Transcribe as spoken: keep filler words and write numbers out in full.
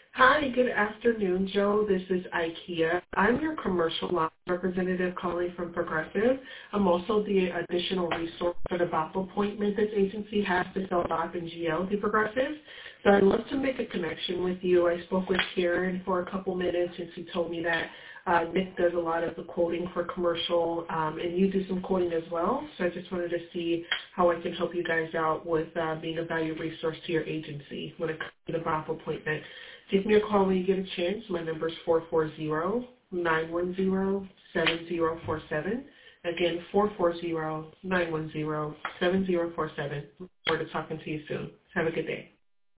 Hi, good afternoon, Joe. This is IKEA. I'm your commercial line representative calling from Progressive. I'm also the additional resource for the B O P appointment this agency has to sell B O P and G L to Progressive. So I'd love to make a connection with you. I spoke with Karen for a couple minutes and she told me that uh, Nick does a lot of the quoting for commercial um, and you do some quoting as well. So I just wanted to see how I can help you guys out with uh, being a value resource to your agency when it comes to the B O P appointment. Give me a call when you get a chance. My number is four four zero, nine one zero, seven zero four seven. Again, four four zero, nine one zero, seven zero four seven. Look forward to talking to you soon. Have a good day.